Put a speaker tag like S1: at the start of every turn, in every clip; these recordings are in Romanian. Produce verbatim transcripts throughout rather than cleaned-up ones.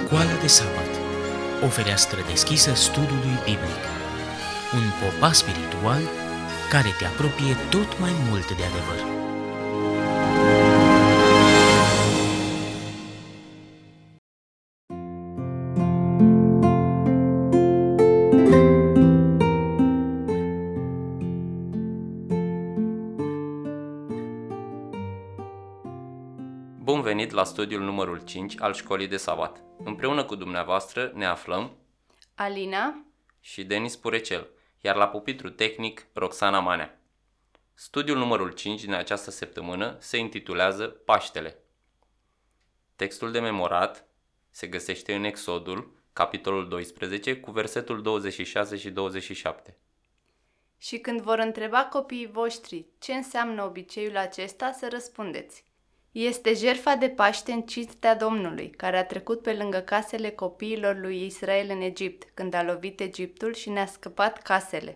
S1: Școala de sabat, o fereastră deschisă studiului biblic. Un popas spiritual care te apropie tot mai mult de adevăr.
S2: Bun venit la studiul numărul cinci al Școlii de Sabat. Împreună cu dumneavoastră ne aflăm
S3: Alina
S2: și Denis Purecel, iar la pupitru tehnic Roxana Manea. Studiul numărul cinci din această săptămână se intitulează Paștele. Textul de memorat se găsește în Exodul, capitolul doisprezece, cu versetul douăzeci și șase și douăzeci și șapte.
S3: Și când vor întreba copiii voștri ce înseamnă obiceiul acesta, să răspundeți: este jertfa de Paște în cinstea Domnului, care a trecut pe lângă casele copiilor lui Israel în Egipt, când a lovit Egiptul și ne-a scăpat casele.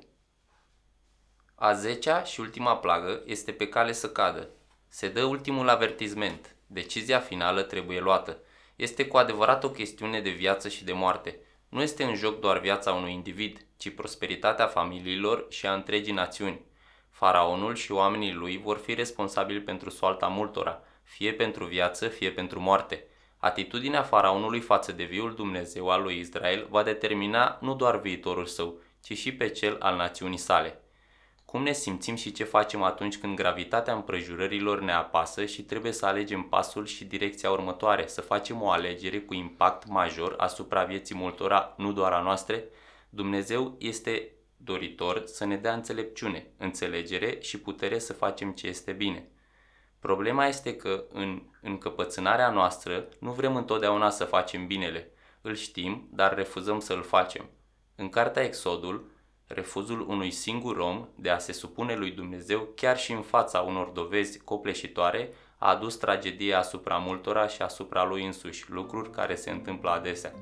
S2: A zecea și ultima plagă este pe cale să cadă. Se dă ultimul avertisment. Decizia finală trebuie luată. Este cu adevărat o chestiune de viață și de moarte. Nu este în joc doar viața unui individ, ci prosperitatea familiilor și a întregii națiuni. Faraonul și oamenii lui vor fi responsabili pentru soarta multora, fie pentru viață, fie pentru moarte. Atitudinea faraonului față de viul Dumnezeu al lui Israel va determina nu doar viitorul său, ci și pe cel al națiunii sale. Cum ne simțim și ce facem atunci când gravitatea împrejurărilor ne apasă și trebuie să alegem pasul și direcția următoare, să facem o alegere cu impact major asupra vieții multora, nu doar a noastre? Dumnezeu este doritor să ne dea înțelepciune, înțelegere și putere să facem ce este bine. Problema este că în încăpățânarea noastră nu vrem întotdeauna să facem binele. Îl știm, dar refuzăm să îl facem. În cartea Exodul, refuzul unui singur om de a se supune lui Dumnezeu, chiar și în fața unor dovezi copleșitoare, a adus tragedie asupra multora și asupra lui însuși, lucruri care se întâmplă adesea.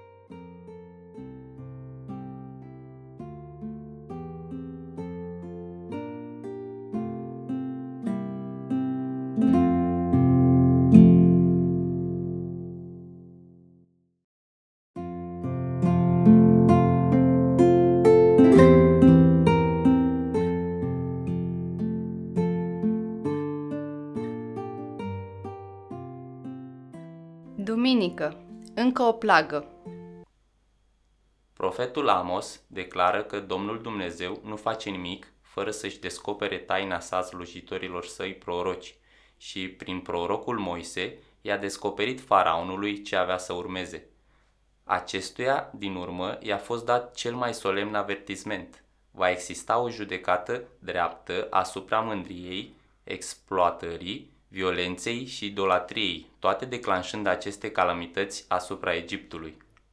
S3: Duminică. Încă o plagă.
S2: Profetul Amos declară că Domnul Dumnezeu nu face nimic fără să-și descopere taina sa slujitorilor săi proroci și, prin prorocul Moise, i-a descoperit faraonului ce avea să urmeze. Acestuia, din urmă, i-a fost dat cel mai solemn avertisment. Va exista o judecată dreaptă asupra mândriei, exploatării, violenței și idolatriei, toate declanșând aceste calamități asupra Egiptului.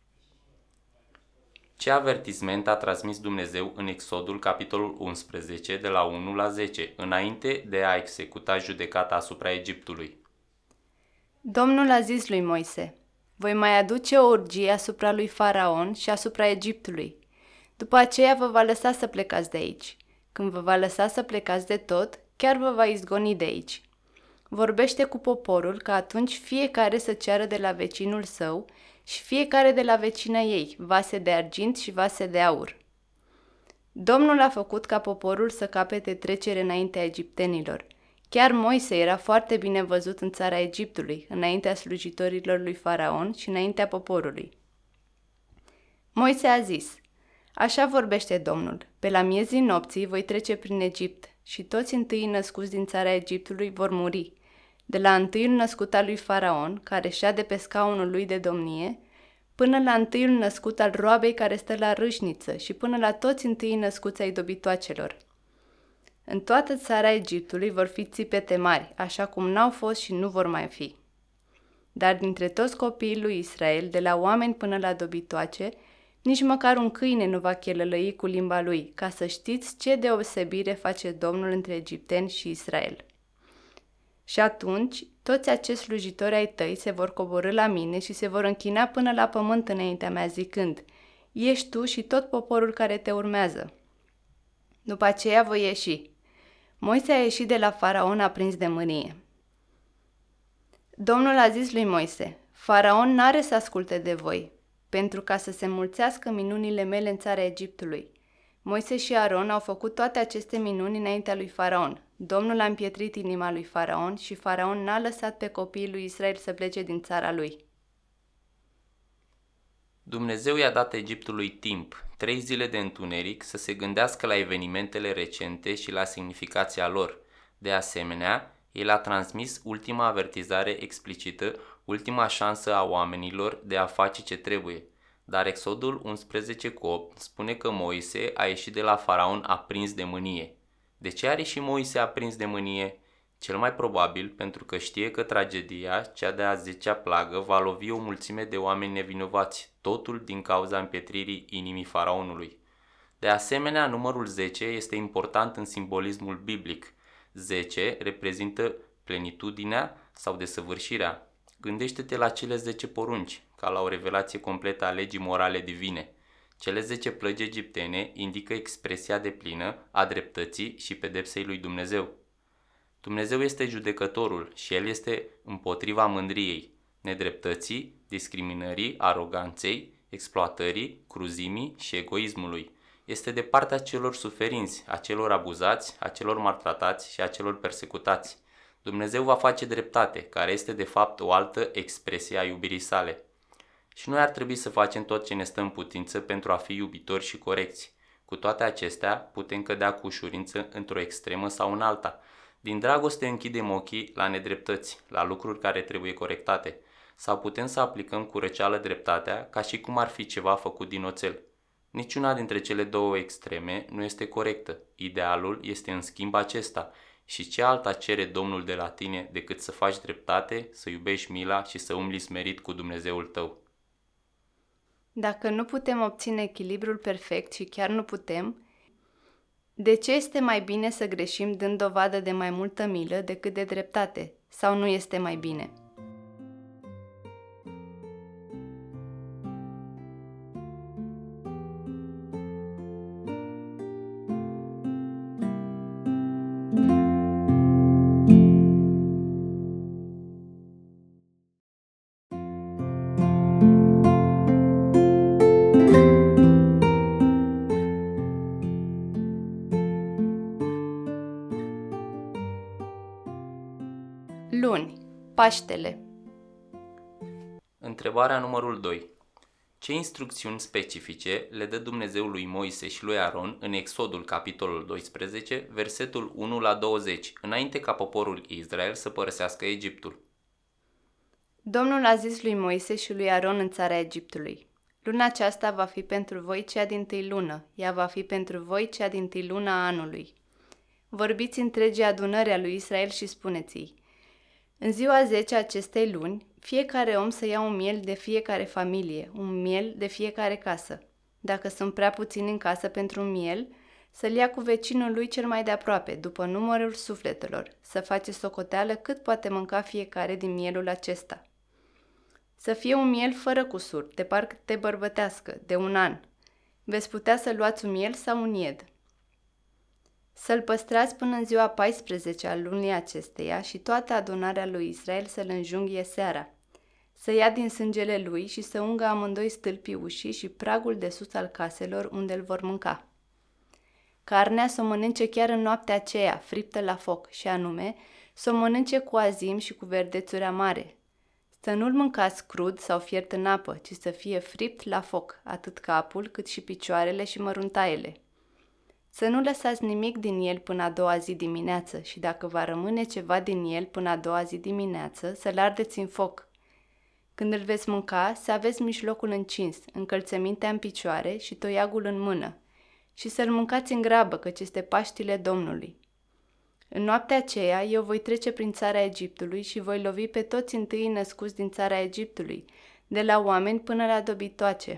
S2: Ce avertisment a transmis Dumnezeu în Exodul, capitolul unsprezece, de la unu la zece, înainte de a executa judecata asupra Egiptului?
S3: Domnul a zis lui Moise: voi mai aduce o urgie asupra lui Faraon și asupra Egiptului. După aceea vă va lăsa să plecați de aici. Când vă va lăsa să plecați de tot, chiar vă va izgoni de aici. Vorbește cu poporul ca atunci fiecare să ceară de la vecinul său și fiecare de la vecina ei vase de argint și vase de aur. Domnul a făcut ca poporul să capete trecere înaintea egiptenilor. Chiar Moise era foarte bine văzut în țara Egiptului, înaintea slujitorilor lui Faraon și înaintea poporului. Moise a zis: așa vorbește Domnul, pe la miezii nopții voi trece prin Egipt și toți întâi născuți din țara Egiptului vor muri, de la întâiul născut al lui Faraon, care șade pe scaunul lui de domnie, până la întâiul născut al roabei care stă la râșniță și până la toți întâi născuți ai dobitoacelor. În toată țara Egiptului vor fi țipete mari, așa cum n-au fost și nu vor mai fi. Dar dintre toți copiii lui Israel, de la oameni până la dobitoace, nici măcar un câine nu va chelălăi cu limba lui, ca să știți ce deosebire face Domnul între egipteni și Israel. Și atunci, toți acești slujitori ai tăi se vor coborî la mine și se vor închina până la pământ înaintea mea, zicând: ești tu și tot poporul care te urmează. După aceea voi ieși. Moise a ieșit de la Faraon aprins de mânie. Domnul a zis lui Moise: Faraon n-are să asculte de voi, pentru ca să se mulțească minunile mele în țara Egiptului. Moise și Aron au făcut toate aceste minuni înaintea lui Faraon. Domnul a împietrit inima lui Faraon și Faraon n-a lăsat pe copiii lui Israel să plece din țara lui.
S2: Dumnezeu i-a dat Egiptului timp, trei zile de întuneric, să se gândească la evenimentele recente și la semnificația lor. De asemenea, el a transmis ultima avertizare explicită, ultima șansă a oamenilor de a face ce trebuie. Dar Exodul unsprezece cu opt spune că Moise a ieșit de la Faraon aprins de mânie. De ce are și Moise aprins de mânie? Cel mai probabil pentru că știe că tragedia, cea de-a zecea plagă, va lovi o mulțime de oameni nevinovați, totul din cauza împietririi inimii Faraonului. De asemenea, numărul zece este important în simbolismul biblic. zece reprezintă plenitudinea sau desăvârșirea. Gândește-te la cele zece porunci, ca la o revelație completă a legii morale divine. Cele zece plăgi egiptene indică expresia deplină a dreptății și pedepsei lui Dumnezeu. Dumnezeu este judecătorul și El este împotriva mândriei, nedreptății, discriminării, aroganței, exploatării, cruzimii și egoismului. Este de partea celor suferinți, a celor abuzați, a celor maltratați și a celor persecutați. Dumnezeu va face dreptate, care este de fapt o altă expresie a iubirii sale. Și noi ar trebui să facem tot ce ne stă în putință pentru a fi iubitori și corecți. Cu toate acestea, putem cădea cu ușurință într-o extremă sau în alta. Din dragoste închidem ochii la nedreptăți, la lucruri care trebuie corectate, sau putem să aplicăm cu răceală dreptatea ca și cum ar fi ceva făcut din oțel. Niciuna dintre cele două extreme nu este corectă. Idealul este în schimb acesta. Și ce alta cere Domnul de la tine decât să faci dreptate, să iubești mila și să umbli smerit cu Dumnezeul tău?
S3: Dacă nu putem obține echilibrul perfect și chiar nu putem, de ce este mai bine să greșim dând dovadă de mai multă milă decât de dreptate? Sau nu este mai bine? Luni, Paștele.
S2: Întrebarea numărul doi. Ce instrucțiuni specifice le dă Dumnezeu lui Moise și lui Aron în Exodul capitolul doisprezece, versetul unu la douăzeci, înainte ca poporul Israel să părăsească Egiptul?
S3: Domnul a zis lui Moise și lui Aron în țara Egiptului: Luna aceasta va fi pentru voi cea dintâi lună, ea va fi pentru voi cea dintâi lună a anului. Vorbiți întregii adunări a lui Israel și spuneți-i: în ziua zece a acestei luni, fiecare om să ia un miel de fiecare familie, un miel de fiecare casă. Dacă sunt prea puțini în casă pentru un miel, să-l ia cu vecinul lui cel mai de aproape, după numărul sufletelor, să face socoteală cât poate mânca fiecare din mielul acesta. Să fie un miel fără cusur, de parte bărbătească, de un an. Veți putea să luați un miel sau un ied. Să-l păstrați până în ziua paisprezece a lunii acesteia și toată adunarea lui Israel să-l înjunghie seara. Să ia din sângele lui și să ungă amândoi stâlpii ușii și pragul de sus al caselor unde îl vor mânca. Carnea să o mănânce chiar în noaptea aceea, friptă la foc, și anume, să o mănânce cu azim și cu verdețuri amare. Să nu-l mâncați crud sau fiert în apă, ci să fie fript la foc, atât capul cât și picioarele și măruntaiele. Să nu lăsați nimic din el până a doua zi dimineață și dacă va rămâne ceva din el până a doua zi dimineață, să-l ardeți în foc. Când îl veți mânca, să aveți mijlocul încins, încălțămintea în picioare și toiagul în mână și să-l mâncați în grabă, căci este Paștile Domnului. În noaptea aceea eu voi trece prin țara Egiptului și voi lovi pe toți întâi născuți din țara Egiptului, de la oameni până la dobitoace.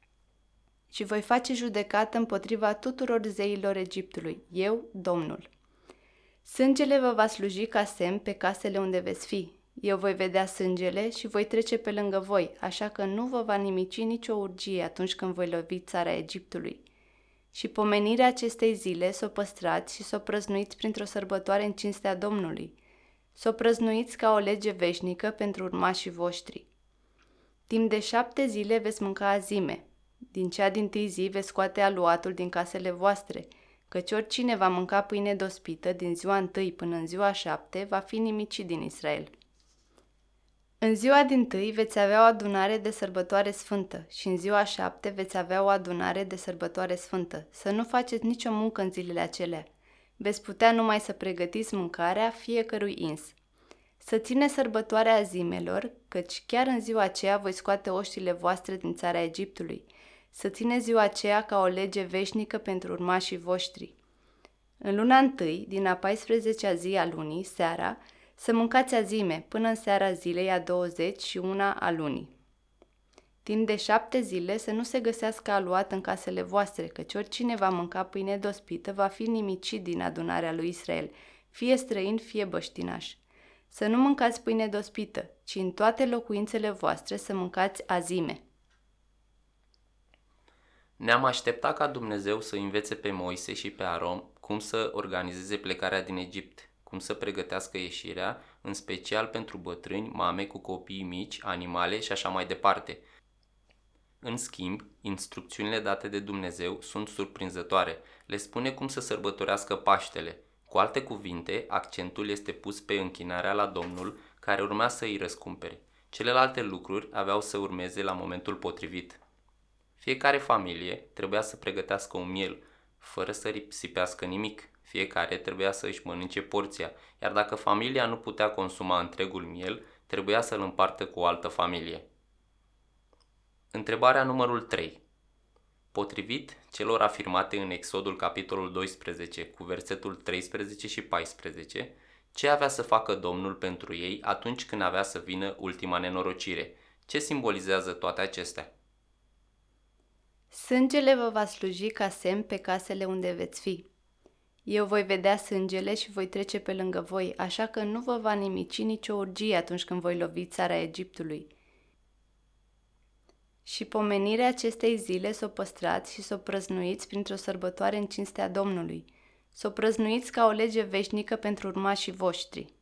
S3: Și voi face judecată împotriva tuturor zeilor Egiptului, eu, Domnul. Sângele vă va sluji ca semn pe casele unde veți fi. Eu voi vedea sângele și voi trece pe lângă voi, așa că nu vă va nimici nicio urgie atunci când voi lovi țara Egiptului. Și pomenirea acestei zile s-o păstrați și s-o prăznuiți printr-o sărbătoare în cinstea Domnului. S-o prăznuiți ca o lege veșnică pentru urmașii voștri. Timp de șapte zile veți mânca azime. Din cea dintâi zi veți scoate aluatul din casele voastre, căci oricine va mânca pâine dospită din ziua întâi până în ziua șapte va fi nimicit din Israel. În ziua dintâi veți avea o adunare de sărbătoare sfântă și în ziua șapte veți avea o adunare de sărbătoare sfântă. Să nu faceți nicio muncă în zilele acelea. Veți putea numai să pregătiți mâncarea fiecărui ins. Să ține sărbătoarea azimelor, căci chiar în ziua aceea voi scoate oștile voastre din țara Egiptului. Să ține ziua aceea ca o lege veșnică pentru urmașii voștri. În luna întâi, din a paisprezecea zi a lunii, seara, să mâncați azime până în seara zilei a douăzeci și una a lunii. Timp de șapte zile să nu se găsească aluat în casele voastre, căci oricine va mânca pâine dospită va fi nimicit din adunarea lui Israel, fie străin, fie băștinaș. Să nu mâncați pâine dospită, ci în toate locuințele voastre să mâncați azime.
S2: Ne-am așteptat ca Dumnezeu să învețe pe Moise și pe Aron cum să organizeze plecarea din Egipt, cum să pregătească ieșirea, în special pentru bătrâni, mame cu copii mici, animale și așa mai departe. În schimb, instrucțiunile date de Dumnezeu sunt surprinzătoare. Le spune cum să sărbătorească Paștele. Cu alte cuvinte, accentul este pus pe închinarea la Domnul, care urma să îi răscumpere. Celelalte lucruri aveau să urmeze la momentul potrivit. Fiecare familie trebuia să pregătească un miel, fără să risipească nimic. Fiecare trebuia să își mănânce porția, iar dacă familia nu putea consuma întregul miel, trebuia să-l împartă cu o altă familie. Întrebarea numărul trei. Potrivit celor afirmate în Exodul capitolul doisprezece cu versetul treisprezece și paisprezece, ce avea să facă Domnul pentru ei atunci când avea să vină ultima nenorocire? Ce simbolizează toate acestea?
S3: Sângele vă va sluji ca semn pe casele unde veți fi. Eu voi vedea sângele și voi trece pe lângă voi, așa că nu vă va nimici nicio urgie atunci când voi lovi țara Egiptului. Și pomenirea acestei zile s-o păstrați și s-o prăznuiți printr-o sărbătoare în cinstea Domnului. S-o prăznuiți ca o lege veșnică pentru urmașii voștri.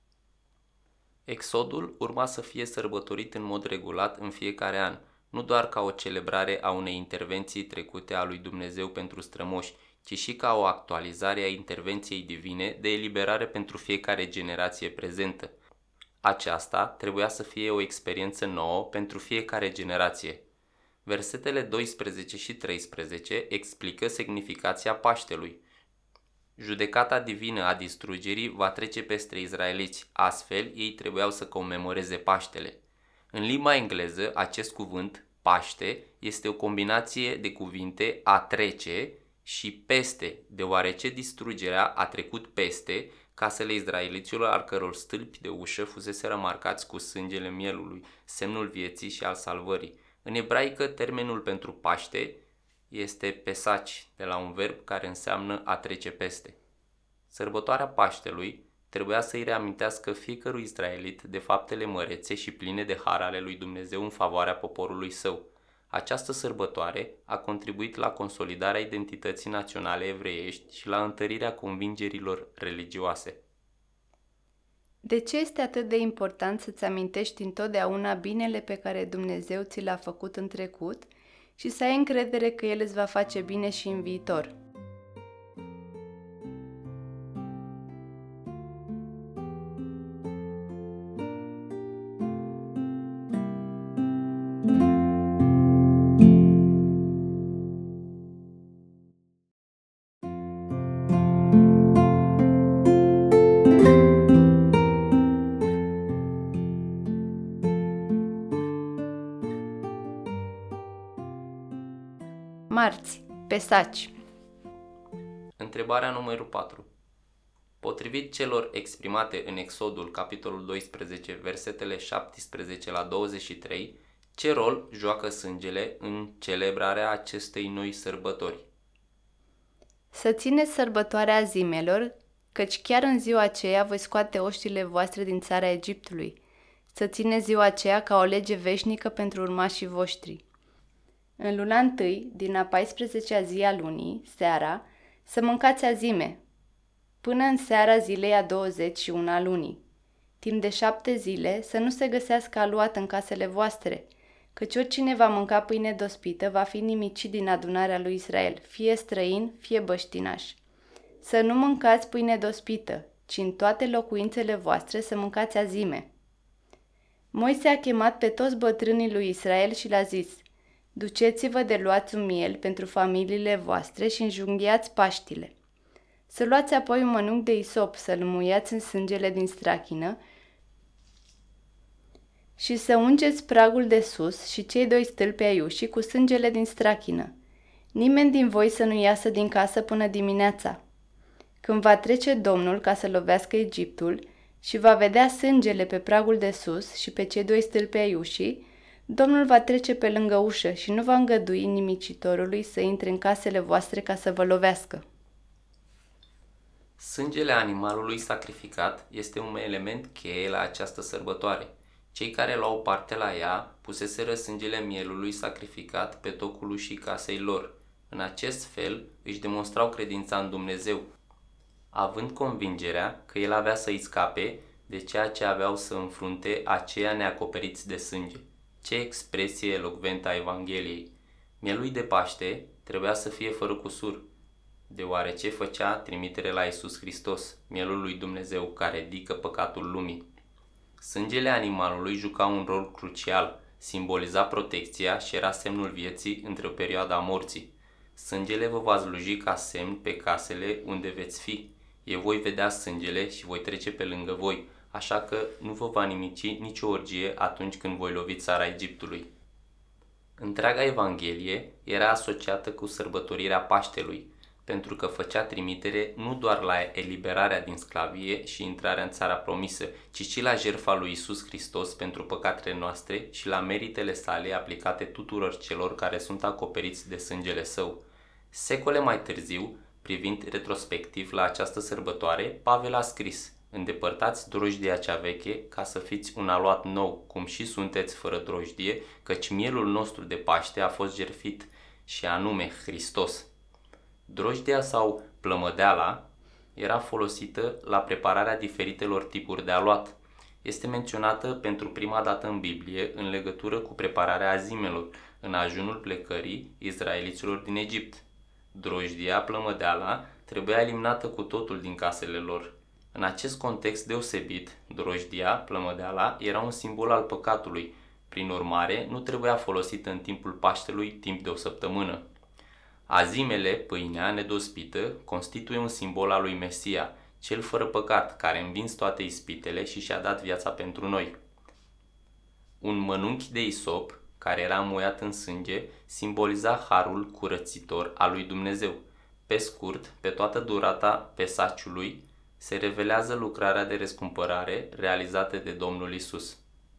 S2: Exodul urma să fie sărbătorit în mod regulat în fiecare an, nu doar ca o celebrare a unei intervenții trecute a lui Dumnezeu pentru strămoși, ci și ca o actualizare a intervenției divine de eliberare pentru fiecare generație prezentă. Aceasta trebuia să fie o experiență nouă pentru fiecare generație. Versetele doisprezece și treisprezece explică semnificația Paștelui. Judecata divină a distrugerii va trece peste izraeliți, astfel ei trebuiau să comemoreze Paștele. În limba engleză, acest cuvânt, Paște, este o combinație de cuvinte a trece și peste, deoarece distrugerea a trecut peste casele izraeliților, al căror stâlpi de ușă fusese marcați cu sângele mielului, semnul vieții și al salvării. În ebraică, termenul pentru Paște este pesaci, de la un verb care înseamnă a trece peste. Sărbătoarea Paștelui trebuia să îi reamintească fiecărui izraelit de faptele mărețe și pline de har ale lui Dumnezeu în favoarea poporului său. Această sărbătoare a contribuit la consolidarea identității naționale evreiești și la întărirea convingerilor religioase.
S3: De ce este atât de important să-ți amintești întotdeauna binele pe care Dumnezeu ți l-a făcut în trecut și să ai încredere că El îți va face bine și în viitor? Marți, pesaci.
S2: Întrebarea numărul patru. Potrivit celor exprimate în Exodul, capitolul doisprezece, versetele șaptesprezece la douăzeci și trei, ce rol joacă sângele în celebrarea acestei noi sărbători?
S3: Să țineți sărbătoarea azimelor, căci chiar în ziua aceea voi scoate oștile voastre din țara Egiptului. Să țineți ziua aceea ca o lege veșnică pentru urmașii voștri. În luna întâi, din a paisprezecea zi a lunii, seara, să mâncați azime, până în seara zilei a douăzeci și una a lunii. Timp de șapte zile să nu se găsească aluat în casele voastre, căci oricine va mânca pâine dospită va fi nimicit din adunarea lui Israel, fie străin, fie băștinaș. Să nu mâncați pâine dospită, ci în toate locuințele voastre să mâncați azime. Moise a chemat pe toți bătrânii lui Israel și le-a zis: duceți-vă de luați un miel pentru familiile voastre și înjunghiați Paștile. Să luați apoi un mănunchi de isop, să-l muiați în sângele din strachină și să ungeți pragul de sus și cei doi stâlpi ai ușii cu sângele din strachină. Nimeni din voi să nu iasă din casă până dimineața. Când va trece Domnul ca să lovească Egiptul și va vedea sângele pe pragul de sus și pe cei doi stâlpi ai ușii, Domnul va trece pe lângă ușă și nu va îngădui nimicitorului să intre în casele voastre ca să vă lovească.
S2: Sângele animalului sacrificat este un element cheie la această sărbătoare. Cei care luau parte la ea puseseră sângele mielului sacrificat pe tocul ușii casei lor. În acest fel își demonstrau credința în Dumnezeu, având convingerea că el avea să-i scape de ceea ce aveau să înfrunte aceia neacoperiți de sânge. Ce expresie elocventă a Evangheliei! Mielul de Paște trebuia să fie fără cusur, deoarece făcea trimitere la Iisus Hristos, mielul lui Dumnezeu care ridică păcatul lumii. Sângele animalului juca un rol crucial, simboliza protecția și era semnul vieții între o perioadă a morții. Sângele vă va sluji ca semn pe casele unde veți fi. Eu voi vedea sângele și voi trece pe lângă voi, așa că nu vă va nimici nicio orgie atunci când voi lovi țara Egiptului. Întreaga Evanghelie era asociată cu sărbătorirea Paștelui, pentru că făcea trimitere nu doar la eliberarea din sclavie și intrarea în țara promisă, ci și la jertfa lui Iisus Hristos pentru păcatele noastre și la meritele sale aplicate tuturor celor care sunt acoperiți de sângele său. Secole mai târziu, privind retrospectiv la această sărbătoare, Pavel a scris: îndepărtați drojdia cea veche ca să fiți un aluat nou, cum și sunteți fără drojdie, căci mielul nostru de Paște a fost jertfit, și anume Hristos. Drojdia sau plămădeala era folosită la prepararea diferitelor tipuri de aluat. Este menționată pentru prima dată în Biblie în legătură cu prepararea azimelor în ajunul plecării izraeliților din Egipt. Drojdia, plămădeala, trebuia eliminată cu totul din casele lor. În acest context deosebit, drojdia, plămădeala, era un simbol al păcatului. Prin urmare, nu trebuia folosită în timpul Paștelui timp de o săptămână. Azimele, pâinea nedospită, constituie un simbol al lui Mesia, cel fără păcat, care a învins toate ispitele și și-a dat viața pentru noi. Un mănunchi de isop, care era muiat în sânge, simboliza harul curățitor al lui Dumnezeu. Pe scurt, pe toată durata pesaciului, se revelează lucrarea de răscumpărare realizată de Domnul Isus.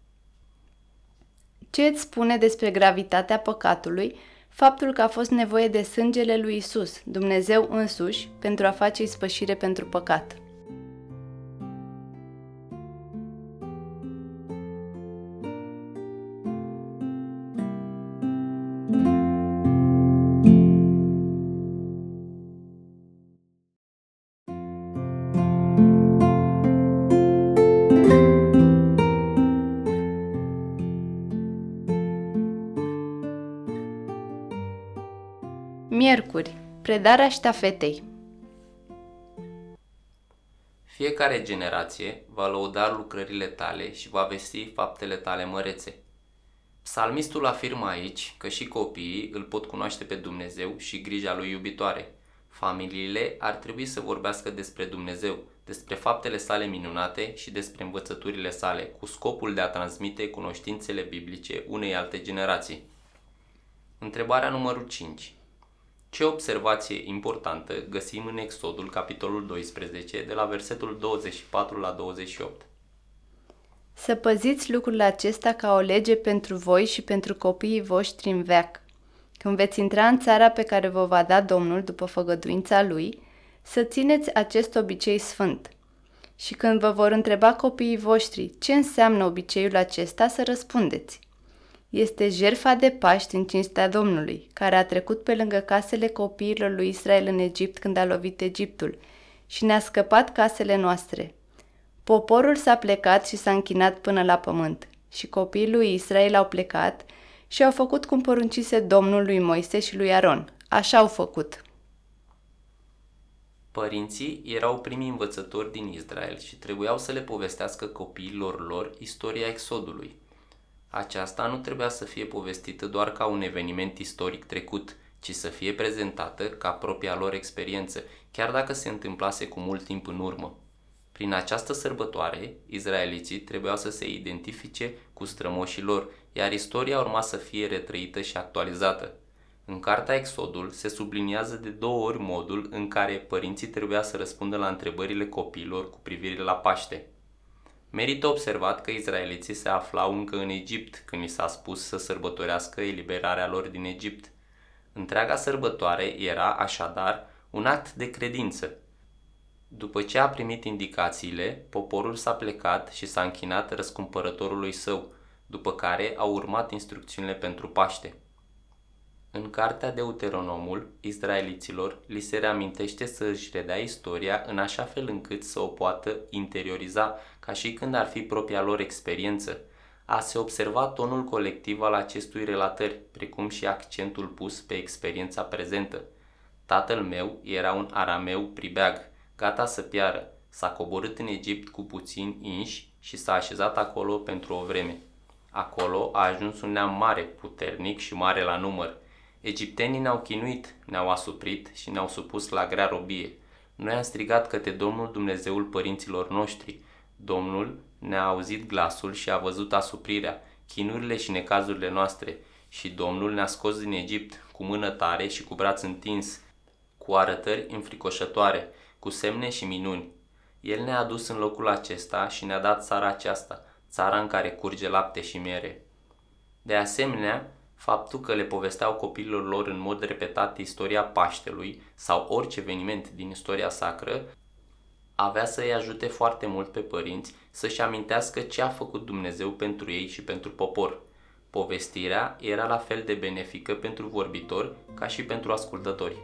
S3: Ce îți spune despre gravitatea păcatului faptul că a fost nevoie de sângele lui Isus, Dumnezeu însuși, pentru a face ispășire pentru păcat? Miercuri, predarea ștafetei.
S2: Fiecare generație va lăuda lucrările tale și va vesti faptele tale mărețe. Psalmistul afirmă aici că și copiii îl pot cunoaște pe Dumnezeu și grija lui iubitoare. Familiile ar trebui să vorbească despre Dumnezeu, despre faptele sale minunate și despre învățăturile sale, cu scopul de a transmite cunoștințele biblice unei alte generații. Întrebarea numărul cinci. Ce observație importantă găsim în Exodul, capitolul doisprezece, de la versetul douăzeci și patru la douăzeci și opt?
S3: Să păziți lucrul acesta ca o lege pentru voi și pentru copiii voștri în veac. Când veți intra în țara pe care vă va da Domnul după făgăduința Lui, să țineți acest obicei sfânt. Și când vă vor întreba copiii voștri ce înseamnă obiceiul acesta, să răspundeți: este jertfa de Paști în cinstea Domnului, care a trecut pe lângă casele copiilor lui Israel în Egipt când a lovit Egiptul și ne-a scăpat casele noastre. Poporul s-a plecat și s-a închinat până la pământ și copiii lui Israel au plecat și au făcut cum poruncise Domnul lui Moise și lui Aron. Așa au făcut.
S2: Părinții erau primii învățători din Israel și trebuiau să le povestească copiilor lor istoria Exodului. Aceasta nu trebuia să fie povestită doar ca un eveniment istoric trecut, ci să fie prezentată ca propria lor experiență, chiar dacă se întâmplase cu mult timp în urmă. Prin această sărbătoare, izraeliții trebuiau să se identifice cu strămoșii lor, iar istoria urma să fie retrăită și actualizată. În cartea Exodul se subliniază de două ori modul în care părinții trebuia să răspundă la întrebările copiilor cu privire la Paște. Merită observat că izraeliții se aflau încă în Egipt când li s-a spus să sărbătorească eliberarea lor din Egipt. Întreaga sărbătoare era, așadar, un act de credință. După ce a primit indicațiile, poporul s-a plecat și s-a închinat răscumpărătorului său, după care au urmat instrucțiunile pentru Paște. În cartea Deuteronomul izraeliților li se reamintește să își redea istoria în așa fel încât să o poată interioriza ca și când ar fi propria lor experiență. A se observa tonul colectiv al acestui relatări, precum și accentul pus pe experiența prezentă. Tatăl meu era un arameu pribeag, gata să piară. S-a coborât în Egipt cu puțini inși și s-a așezat acolo pentru o vreme. Acolo a ajuns un neam mare, puternic și mare la număr. Egiptenii ne-au chinuit, ne-au asuprit și ne-au supus la grea robie. Noi am strigat către Domnul Dumnezeul părinților noștri. Domnul ne-a auzit glasul și a văzut asuprirea, chinurile și necazurile noastre. Și Domnul ne-a scos din Egipt cu mână tare și cu braț întins, cu arătări înfricoșătoare, cu semne și minuni. El ne-a adus în locul acesta și ne-a dat țara aceasta, țara în care curge lapte și miere. De asemenea, faptul că le povesteau copiilor lor în mod repetat istoria Paștelui sau orice eveniment din istoria sacră avea să îi ajute foarte mult pe părinți să-și amintească ce a făcut Dumnezeu pentru ei și pentru popor. Povestirea era la fel de benefică pentru vorbitori ca și pentru ascultători.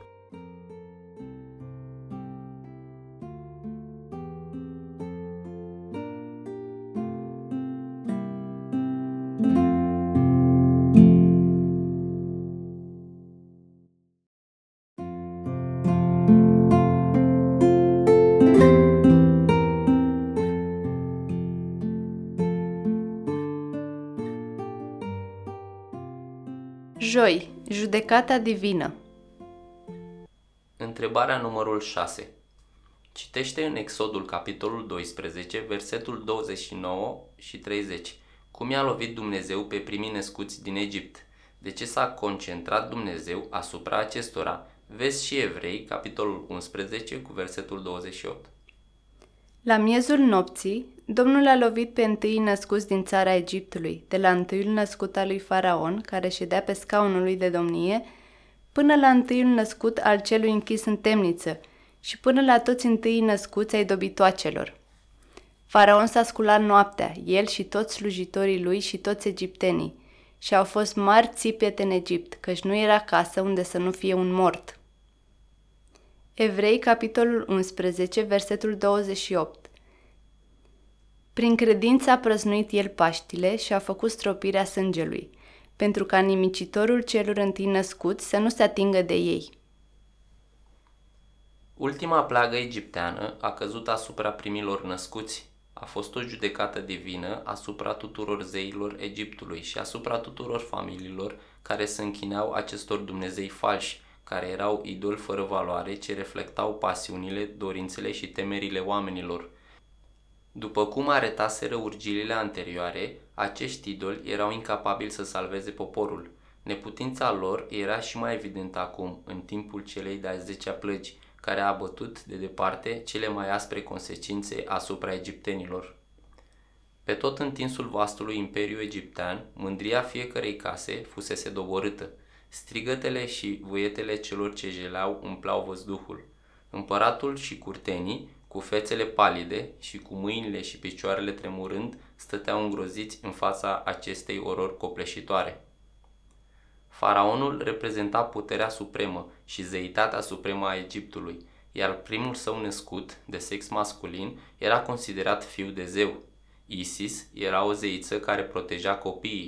S3: Joi, judecata divină.
S2: Întrebarea numărul șase. Citește în Exodul capitolul doisprezece, versetul douăzeci și nouă și treizeci. Cum i-a lovit Dumnezeu pe primii născuți din Egipt? De ce s-a concentrat Dumnezeu asupra acestora? Vezi și Evrei, capitolul unsprezece, cu versetul douăzeci și opt.
S3: La miezul nopții, Domnul a lovit pe întâii născuți din țara Egiptului, de la întâiul născut al lui Faraon, care ședea pe scaunul lui de domnie, până la întâiul născut al celui închis în temniță și până la toți întâii născuți ai dobitoacelor. Faraon s-a sculat noaptea, el și toți slujitorii lui și toți egiptenii, și au fost mari țipete în Egipt, căci nu era casă unde să nu fie un mort. Evrei, capitolul unsprezece, versetul douăzeci și opt. Prin credință a prăznuit el Paștile și a făcut stropirea sângelui, pentru ca nimicitorul celor întâi născuți să nu se atingă de ei.
S2: Ultima plagă egipteană a căzut asupra primilor născuți. A fost o judecată divină asupra tuturor zeilor Egiptului și asupra tuturor familiilor care se închinau acestor dumnezei falși, care erau idoli fără valoare ce reflectau pasiunile, dorințele și temerile oamenilor. După cum arătaseră urgilile anterioare, acești idoli erau incapabili să salveze poporul. Neputința lor era și mai evidentă acum, în timpul celei de-a zecea plăgi, care a abătut de departe cele mai aspre consecințe asupra egiptenilor. Pe tot întinsul vastului imperiu egiptean, mândria fiecărei case fusese doborâtă. Strigătele și vuietele celor ce jeleau umpleau văzduhul. Împăratul și curtenii, cu fețele palide și cu mâinile și picioarele tremurând, stăteau îngroziți în fața acestei orori copleșitoare. Faraonul reprezenta puterea supremă și zeitatea supremă a Egiptului, iar primul său născut, de sex masculin, era considerat fiu de zeu. Isis era o zeiță care proteja copiii.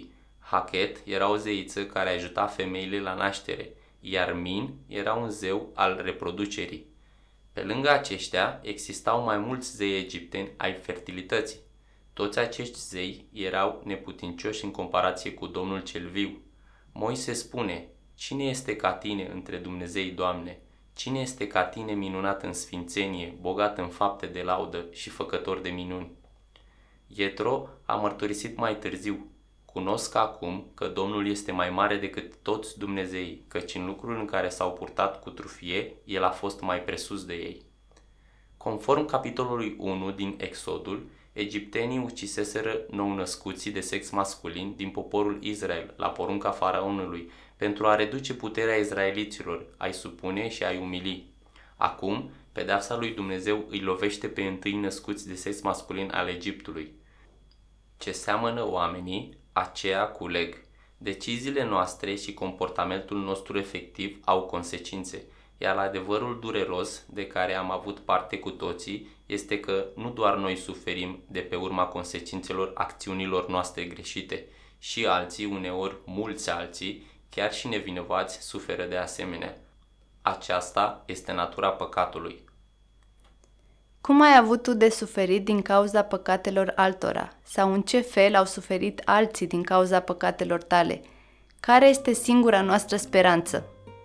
S2: Hachet era o zeiță care ajuta femeile la naștere, iar Min era un zeu al reproducerii. Pe lângă aceștia, existau mai mulți zei egipteni ai fertilității. Toți acești zei erau neputincioși în comparație cu Domnul cel viu. Moise spune: cine este ca tine între Dumnezei, Doamne? Cine este ca tine minunat în sfințenie, bogat în fapte de laudă și făcător de minuni? Ietro a mărturisit mai târziu: cunosc acum că Domnul este mai mare decât toți Dumnezeii, căci în lucrul în care s-au purtat cu trufie, El a fost mai presus de ei. Conform capitolului unu din Exodul, egiptenii uciseseră nou-născuții de sex masculin din poporul Israel la porunca faraonului, pentru a reduce puterea izraeliților, a-i supune și a-i umili. Acum, pedeapsa lui Dumnezeu îi lovește pe întâi născuți de sex masculin al Egiptului. Ce seamănă oamenii, aceea culeg. Deciziile noastre și comportamentul nostru efectiv au consecințe, iar adevărul dureros de care am avut parte cu toții este că nu doar noi suferim de pe urma consecințelor acțiunilor noastre greșite, și alții, uneori mulți alții, chiar și nevinovați, suferă de asemenea. Aceasta este natura păcatului.
S3: Cum ai avut tu de suferit din cauza păcatelor altora? Sau în ce fel au suferit alții din cauza păcatelor tale? Care este singura noastră speranță?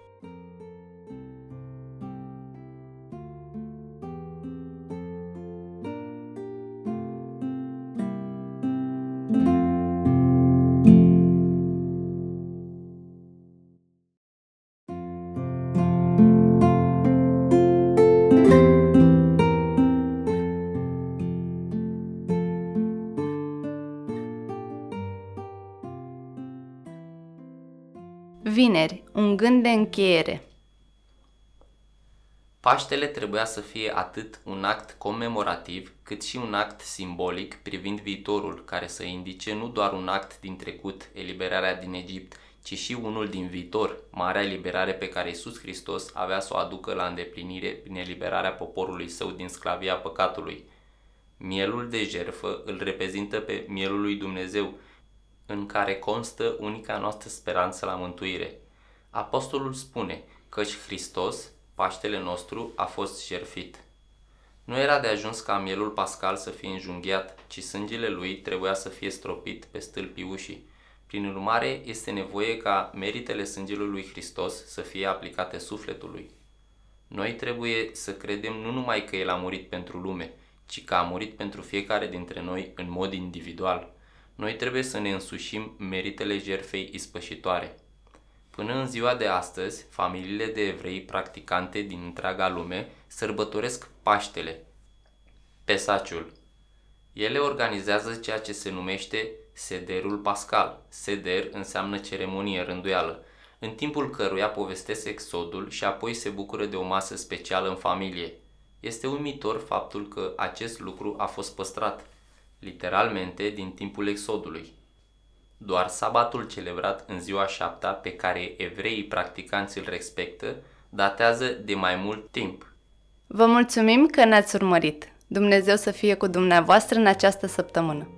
S3: Vineri, un gând de încheiere.
S2: Paștele trebuia să fie atât un act comemorativ, cât și un act simbolic privind viitorul, care să indice nu doar un act din trecut, eliberarea din Egipt, ci și unul din viitor, marea eliberare pe care Iisus Hristos avea să o aducă la îndeplinire prin eliberarea poporului său din sclavia păcatului. Mielul de jertfă îl reprezintă pe mielul lui Dumnezeu, în care constă unica noastră speranță la mântuire. Apostolul spune: căci Hristos, Paștele nostru, a fost jertfit. Nu era de ajuns ca mielul pascal să fie înjunghiat, ci sângele lui trebuia să fie stropit pe stâlpii ușii. Prin urmare, este nevoie ca meritele sângelui lui Hristos să fie aplicate sufletului. Noi trebuie să credem nu numai că El a murit pentru lume, ci că a murit pentru fiecare dintre noi în mod individual. Noi trebuie să ne însușim meritele jertfei ispășitoare. Până în ziua de astăzi, familiile de evrei practicante din întreaga lume sărbătoresc Paștele, Pesaciul. Ele organizează ceea ce se numește Sederul Pascal. Seder înseamnă ceremonie, rânduială, în timpul căruia povestesc Exodul și apoi se bucură de o masă specială în familie. Este uimitor faptul că acest lucru a fost păstrat, literalmente, din timpul Exodului. Doar sabatul celebrat în ziua șaptea, pe care evreii practicanți îl respectă, datează de mai mult timp.
S3: Vă mulțumim că ne-ați urmărit. Dumnezeu să fie cu dumneavoastră în această săptămână.